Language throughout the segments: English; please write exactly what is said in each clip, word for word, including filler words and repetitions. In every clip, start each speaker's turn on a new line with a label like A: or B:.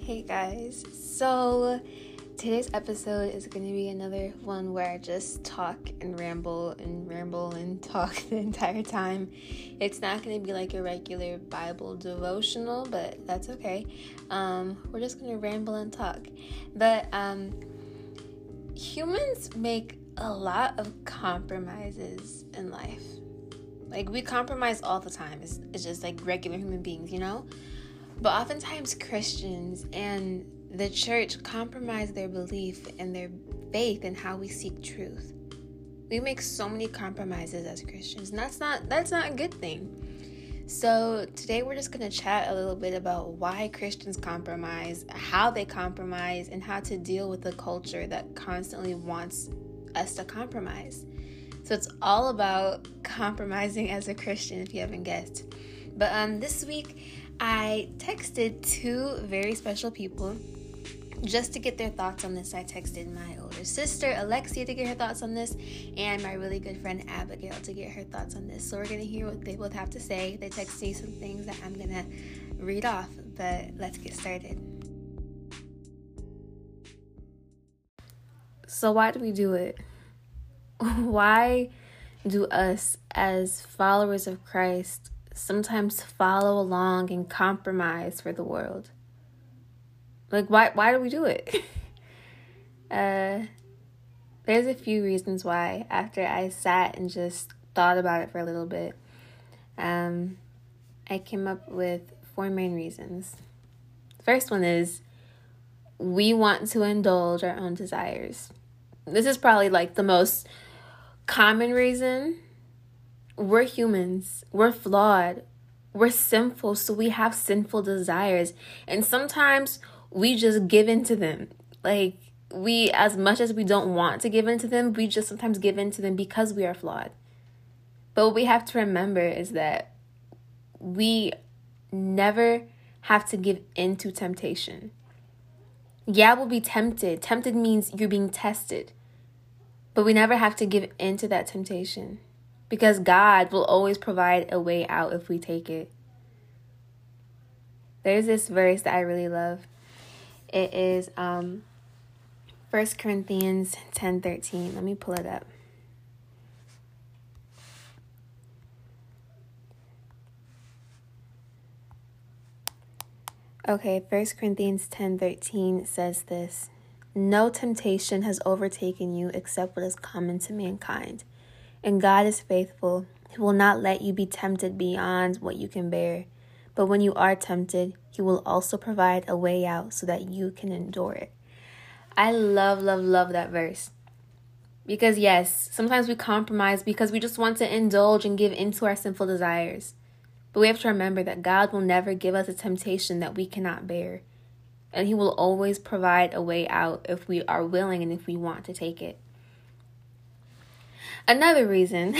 A: Hey guys, so today's episode is going to be another one where I just talk and ramble and ramble and talk the entire time. It's not going to be like a regular Bible devotional, but that's okay. Um, we're just going to ramble and talk. But um, humans make a lot of compromises in life. Like, we compromise all the time. It's, it's just like regular human beings, you know? But oftentimes Christians and the church compromise their belief and their faith in how we seek truth. We make so many compromises as Christians, and that's not that's not a good thing. So today we're just going to chat a little bit about why Christians compromise, how they compromise, and how to deal with the culture that constantly wants us to compromise. So it's all about compromising as a Christian, if you haven't guessed. But um, this week, I texted two very special people just to get their thoughts on this. I texted my older sister, Alexia, to get her thoughts on this, and my really good friend, Abigail, to get her thoughts on this. So we're going to hear what they both have to say. They texted me some things that I'm going to read off, but let's get started. So why do we do it? Why do us, as followers of Christ, sometimes follow along and compromise for the world? Like, why why do we do it? uh, there's a few reasons why. After I sat and just thought about it for a little bit, um, I came up with four main reasons. The first one is we want to indulge our own desires. This is probably like the most common reason. We're humans. We're flawed. We're sinful, so we have sinful desires. And sometimes we just give in to them. Like, we, as much as we don't want to give in to them, we just sometimes give in to them because we are flawed. But what we have to remember is that we never have to give in to temptation. Yeah, we'll be tempted. Tempted means you're being tested. But we never have to give in to that temptation, because God will always provide a way out if we take it. There's this verse that I really love. It is um, First Corinthians ten thirteen. Let me pull it up. Okay, First Corinthians ten thirteen says this: "No temptation has overtaken you except what is common to mankind. And God is faithful. He will not let you be tempted beyond what you can bear. But when you are tempted, He will also provide a way out so that you can endure it." I love, love, love that verse. Because yes, sometimes we compromise because we just want to indulge and give into our sinful desires. But we have to remember that God will never give us a temptation that we cannot bear. And He will always provide a way out if we are willing and if we want to take it. Another reason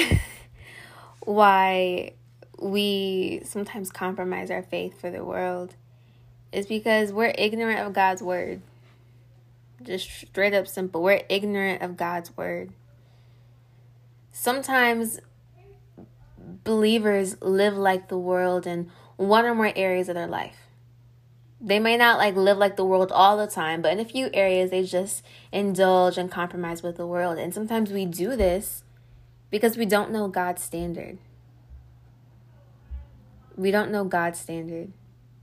A: why we sometimes compromise our faith for the world is because we're ignorant of God's word. Just straight up simple. We're ignorant of God's word. Sometimes believers live like the world in one or more areas of their life. They may not like live like the world all the time, but in a few areas they just indulge and compromise with the world. And sometimes we do this because we don't know God's standard. We don't know God's standard.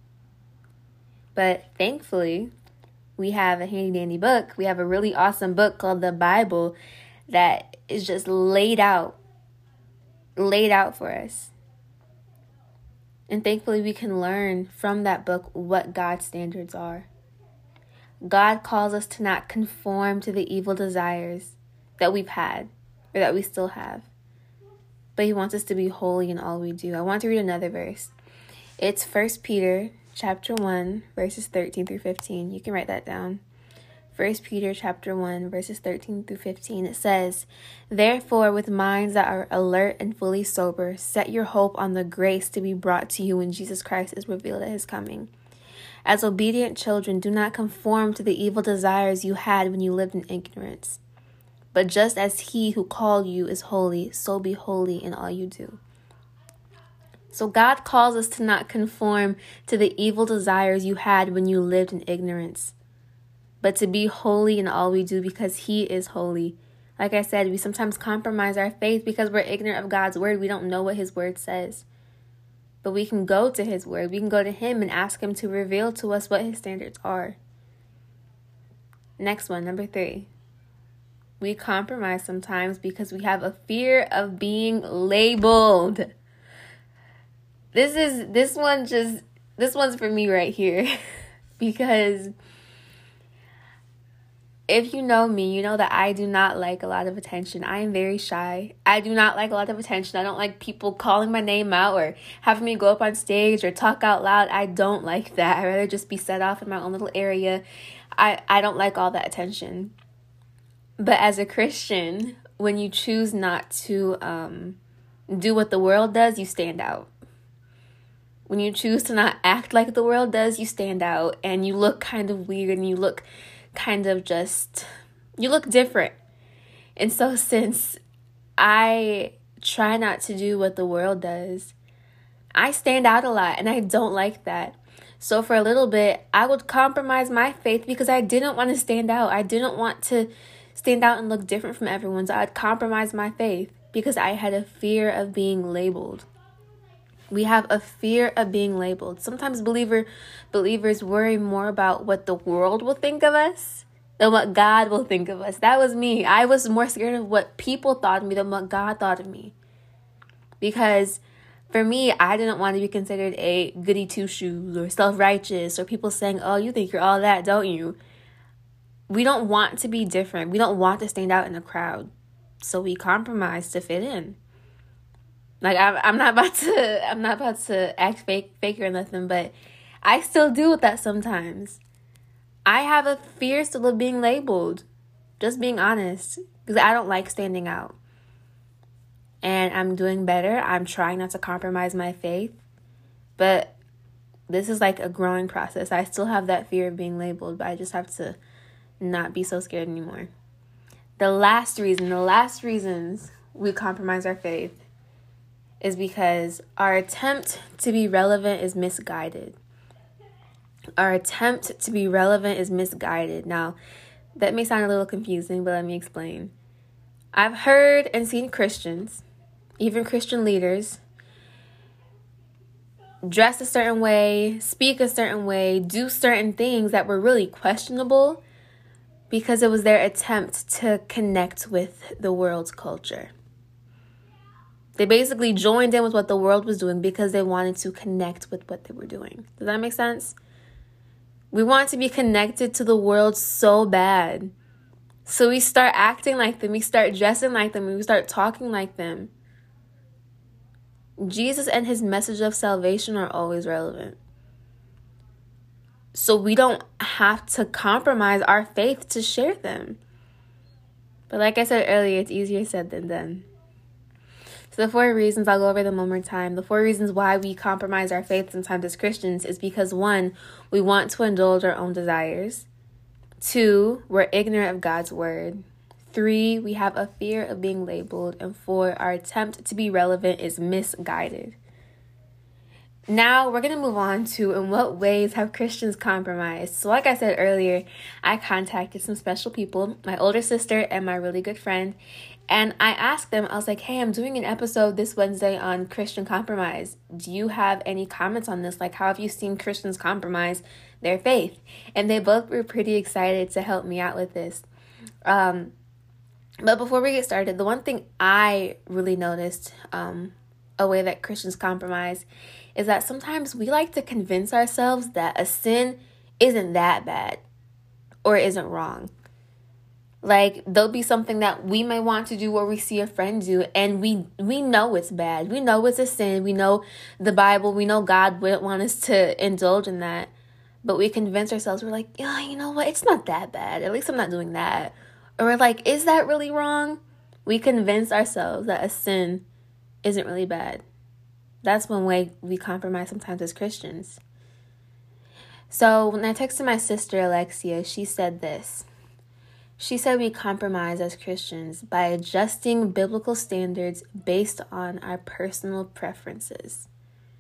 A: But thankfully, we have a handy dandy book. We have a really awesome book called the Bible that is just laid out, laid out for us. And thankfully, we can learn from that book what God's standards are. God calls us to not conform to the evil desires that we've had or that we still have. But He wants us to be holy in all we do. I want to read another verse. It's First Peter chapter one, verses thirteen through fifteen. You can write that down. First Peter chapter one, verses thirteen through fifteen. It says, "Therefore, with minds that are alert and fully sober, set your hope on the grace to be brought to you when Jesus Christ is revealed at His coming. As obedient children, do not conform to the evil desires you had when you lived in ignorance. But just as He who called you is holy, so be holy in all you do." So God calls us to not conform to the evil desires you had when you lived in ignorance, but to be holy in all we do because he is holy. Like I said, we sometimes compromise our faith because we're ignorant of God's word. We don't know what his word says. But we can go to his word. We can go to him and ask him to reveal to us what his standards are. Next one, number three. We compromise sometimes because we have a fear of being labeled. This is, this one just, this one's for me right here. Because if you know me, you know that I do not like a lot of attention. I am very shy. I do not like a lot of attention. I don't like people calling my name out or having me go up on stage or talk out loud. I don't like that. I'd rather just be set off in my own little area. I, I don't like all that attention. But as a Christian, when you choose not to um, do what the world does, you stand out. When you choose to not act like the world does, you stand out and you look kind of weird and you look kind of just, you look different. And so since I try not to do what the world does, I stand out a lot and I don't like that. So for a little bit, I would compromise my faith because I didn't want to stand out. I didn't want to stand out and look different from everyone. So I'd compromise my faith because I had a fear of being labeled. We have a fear of being labeled. Sometimes believer believers worry more about what the world will think of us than what God will think of us. That was me. I was more scared of what people thought of me than what God thought of me. Because for me, I didn't want to be considered a goody two-shoes or self-righteous or people saying, oh, you think you're all that, don't you? We don't want to be different. We don't want to stand out in a crowd. So we compromise to fit in. Like, I'm, I'm not about to, I'm not about to act fake, fake or nothing, but I still do with that sometimes. I have a fear still of being labeled, just being honest, because I don't like standing out. And I'm doing better. I'm trying not to compromise my faith, but this is like a growing process. I still have that fear of being labeled, but I just have to not be so scared anymore. The last reason, the last reasons we compromise our faith is because our attempt to be relevant is misguided. Our attempt to be relevant is misguided. Now, that may sound a little confusing, but let me explain. I've heard and seen Christians, even Christian leaders, dress a certain way, speak a certain way, do certain things that were really questionable because it was their attempt to connect with the world's culture. They basically joined in with what the world was doing because they wanted to connect with what they were doing. Does that make sense? We want to be connected to the world so bad. So we start acting like them. We start dressing like them. We start talking like them. Jesus and his message of salvation are always relevant. So we don't have to compromise our faith to share them. But like I said earlier, it's easier said than done. So the four reasons, I'll go over them one more time. The four reasons why we compromise our faith sometimes as Christians is because, one, we want to indulge our own desires. Two, we're ignorant of God's word. Three, we have a fear of being labeled. And four, our attempt to be relevant is misguided. Now we're going to move on to in what ways have Christians compromised. So like I said earlier, I contacted some special people, my older sister and my really good friend. And I asked them, I was like, hey, I'm doing an episode this Wednesday on Christian compromise. Do you have any comments on this? Like, how have you seen Christians compromise their faith? And they both were pretty excited to help me out with this. Um, but before we get started, the one thing I really noticed, um, a way that Christians compromise, is that sometimes we like to convince ourselves that a sin isn't that bad or isn't wrong. Like, there'll be something that we may want to do or we see a friend do, and we we know it's bad. We know it's a sin. We know the Bible. We know God wouldn't want us to indulge in that. But we convince ourselves, we're like, yeah, you know what? It's not that bad. At least I'm not doing that. Or we're like, is that really wrong? We convince ourselves that a sin isn't really bad. That's one way we compromise sometimes as Christians. So when I texted my sister, Alexia, she said this. She said we compromise as Christians by adjusting biblical standards based on our personal preferences.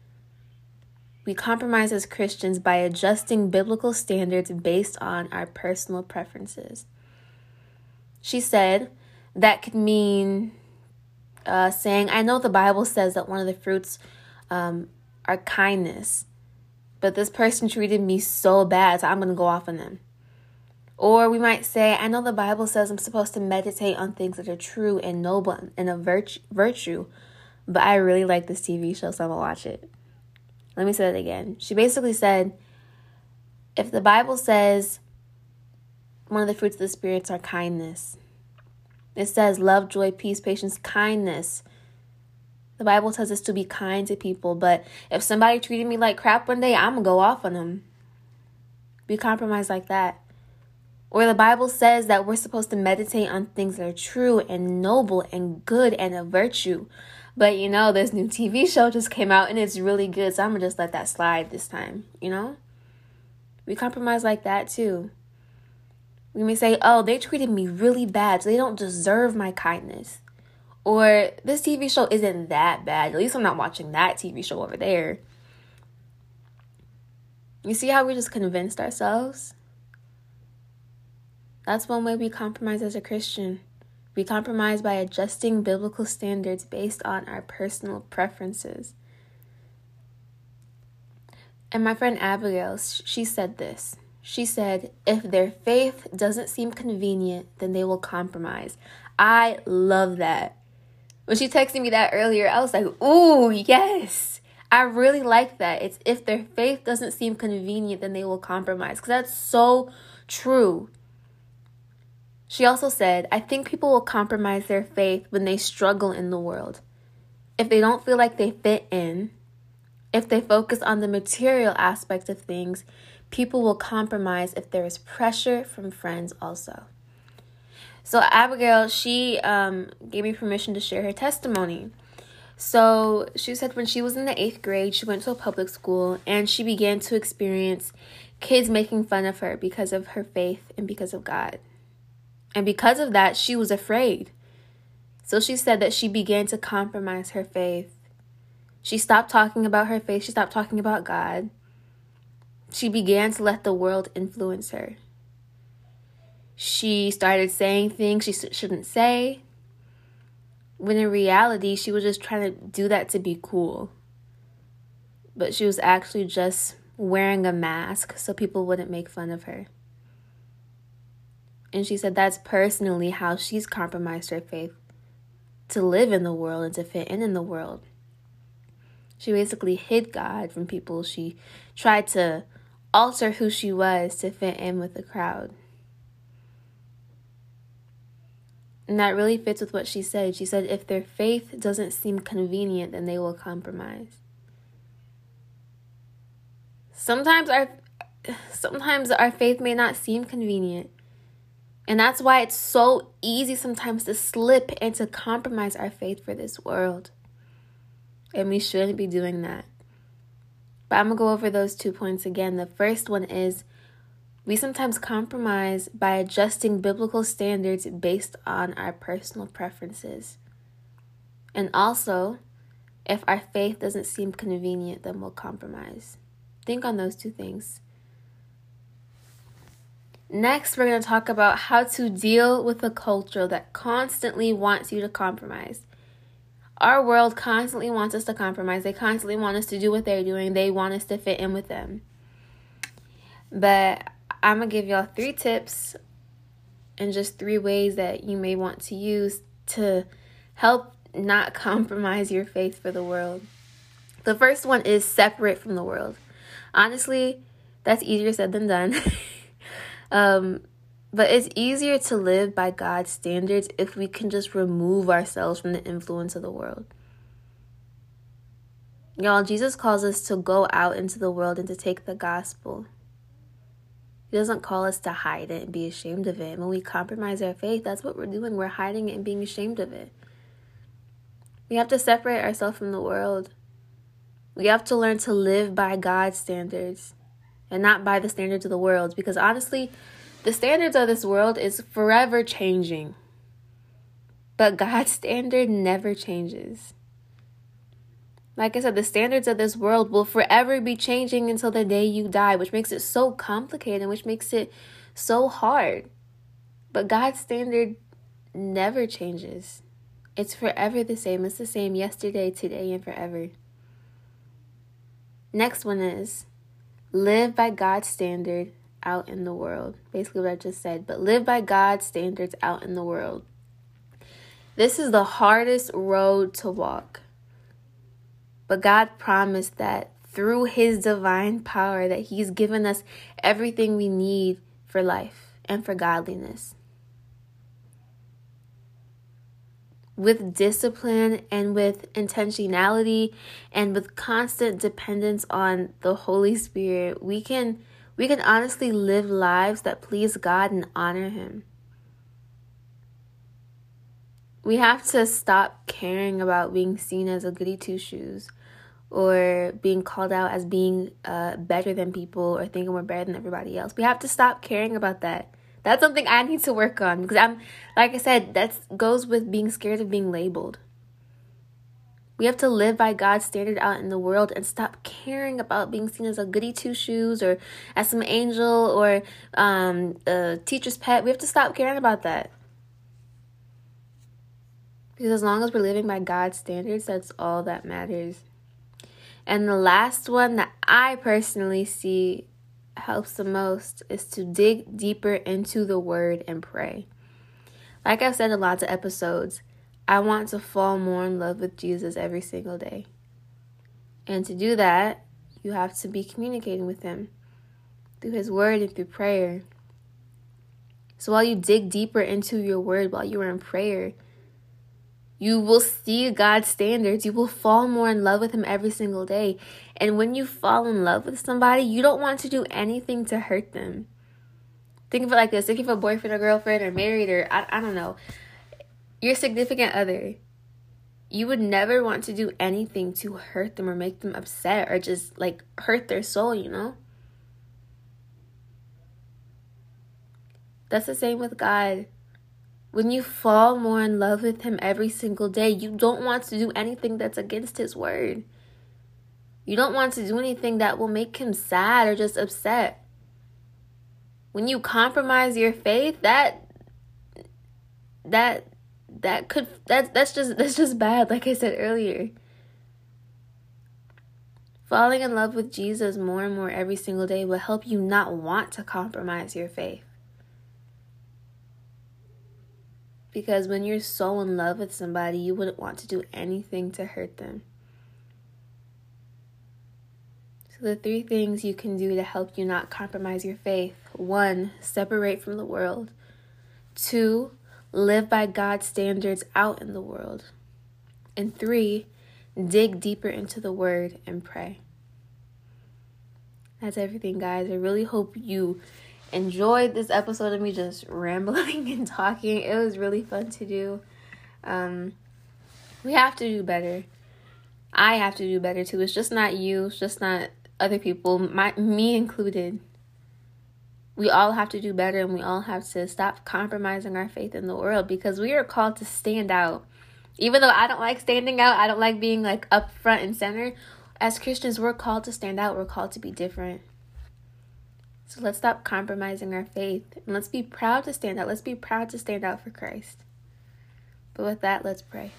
A: we compromise as Christians by adjusting biblical standards based on our personal preferences. She said that could mean uh, saying, I know the Bible says that one of the fruits um, are kindness, but this person treated me so bad, so I'm going to go off on them. Or we might say, I know the Bible says I'm supposed to meditate on things that are true and noble and of virtue, virtue, but I really like this T V show, so I'm going to watch it. Let me say that again. She basically said, if the Bible says one of the fruits of the spirits are kindness, it says love, joy, peace, patience, kindness. The Bible tells us to be kind to people, but if somebody treated me like crap one day, I'm going to go off on them. Be compromised like that. Or the Bible says that we're supposed to meditate on things that are true and noble and good and of virtue. But, you know, this new T V show just came out and it's really good, so I'm going to just let that slide this time, you know? We compromise like that too. We may say, oh, they treated me really bad, so they don't deserve my kindness. Or this T V show isn't that bad. At least I'm not watching that T V show over there. You see how we just convinced ourselves? That's one way we compromise as a Christian. We compromise by adjusting biblical standards based on our personal preferences. And my friend Abigail, she said this. She said, if their faith doesn't seem convenient, then they will compromise. I love that. When she texted me that earlier, I was like, ooh, yes. I really like that. It's if their faith doesn't seem convenient, then they will compromise. Because that's so true. She also said, I think people will compromise their faith when they struggle in the world. If they don't feel like they fit in, if they focus on the material aspect of things, people will compromise if there is pressure from friends also. So Abigail, she um, gave me permission to share her testimony. So she said when she was in the eighth grade, she went to a public school and she began to experience kids making fun of her because of her faith and because of God. And because of that, she was afraid. So she said that she began to compromise her faith. She stopped talking about her faith. She stopped talking about God. She began to let the world influence her. She started saying things she shouldn't say, when in reality, she was just trying to do that to be cool. But she was actually just wearing a mask so people wouldn't make fun of her. And she said that's personally how she's compromised her faith to live in the world and to fit in in the world. She basically hid God from people. She tried to alter who she was to fit in with the crowd. And that really fits with what she said. She said if their faith doesn't seem convenient, then they will compromise. Sometimes our sometimes our faith may not seem convenient. And that's why it's so easy sometimes to slip and to compromise our faith for this world. And we shouldn't be doing that. But I'm going to go over those two points again. The first one is we sometimes compromise by adjusting biblical standards based on our personal preferences. And also, if our faith doesn't seem convenient, then we'll compromise. Think on those two things. Next, we're going to talk about how to deal with a culture that constantly wants you to compromise. Our world constantly wants us to compromise. They constantly want us to do what they're doing. They want us to fit in with them. But I'm going to give y'all three tips and just three ways that you may want to use to help not compromise your faith for the world. The first one is separate from the world. Honestly, that's easier said than done. Um, but it's easier to live by God's standards if we can just remove ourselves from the influence of the world. Y'all, Jesus calls us to go out into the world and to take the gospel. He doesn't call us to hide it and be ashamed of it. When we compromise our faith, that's what we're doing. We're hiding it and being ashamed of it. We have to separate ourselves from the world. We have to learn to live by God's standards and not by the standards of the world. Because honestly, the standards of this world is forever changing. But God's standard never changes. Like I said, the standards of this world will forever be changing until the day you die, which makes it so complicated, which makes it so hard. But God's standard never changes. It's forever the same. It's the same yesterday, today, and forever. Next one is live by God's standard out in the world. Basically what I just said, but live by God's standards out in the world. This is the hardest road to walk. But God promised that through his divine power that he's given us everything we need for life and for godliness. With discipline and with intentionality and with constant dependence on the Holy Spirit, we can we can honestly live lives that please God and honor him. We have to stop caring about being seen as a goody two-shoes or being called out as being uh, better than people or thinking we're better than everybody else. We have to stop caring about that. That's something I need to work on because I'm, like I said, that goes with being scared of being labeled. We have to live by God's standard out in the world and stop caring about being seen as a goody two-shoes or as some angel or um, a teacher's pet. We have to stop caring about that. Because as long as we're living by God's standards, that's all that matters. And the last one that I personally see helps the most is to dig deeper into the word and pray. Like I've said in lots of episodes, I want to fall more in love with Jesus every single day. And to do that, you have to be communicating with him through his word and through prayer. So while you dig deeper into your word, while you are in prayer, you will see God's standards. You will fall more in love with him every single day. And when you fall in love with somebody, you don't want to do anything to hurt them. Think of it like this. Think of a boyfriend or girlfriend or married or, I, I don't know, your significant other. You would never want to do anything to hurt them or make them upset or just like hurt their soul, you know? That's the same with God. When you fall more in love with him every single day, you don't want to do anything that's against his word. You don't want to do anything that will make him sad or just upset. When you compromise your faith, that that that could that that's just that's just bad, like I said earlier. Falling in love with Jesus more and more every single day will help you not want to compromise your faith. Because when you're so in love with somebody, you wouldn't want to do anything to hurt them. So the three things you can do to help you not compromise your faith. One, separate from the world. Two, live by God's standards out in the world. And three, dig deeper into the word and pray. That's everything, guys. I really hope you enjoyed this episode of me just rambling and talking. It was really fun to do. Um, we have to do better. I have to do better too. It's just not you. It's just not other people, my me included. We all have to do better, and we all have to stop compromising our faith in the world because we are called to stand out. Even though I don't like standing out, I don't like being like up front and center. As Christians, we're called to stand out. We're called to be different. So let's stop compromising our faith and let's be proud to stand out. Let's be proud to stand out for Christ. But with that, let's pray.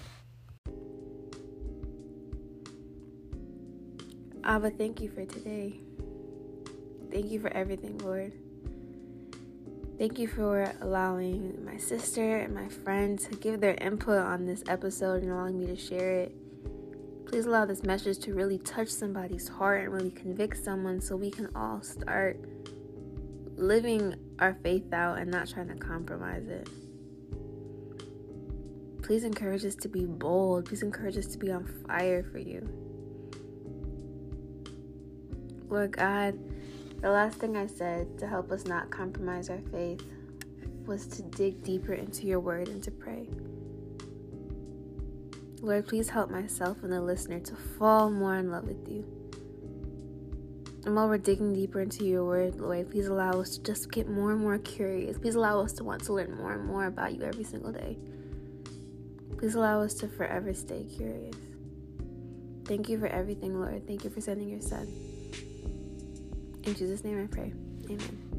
A: Abba, thank you for today. Thank you for everything, Lord. Thank you for allowing my sister and my friend to give their input on this episode and allowing me to share it. Please allow this message to really touch somebody's heart and really convict someone so we can all start living our faith out and not trying to compromise it. Please encourage us to be bold. Please encourage us to be on fire for you. Lord God, the last thing I said to help us not compromise our faith was to dig deeper into your word and to pray. Lord, please help myself and the listener to fall more in love with you. And while we're digging deeper into your word, Lord, please allow us to just get more and more curious. Please allow us to want to learn more and more about you every single day. Please allow us to forever stay curious. Thank you for everything, Lord. Thank you for sending your son. In Jesus' name I pray. Amen.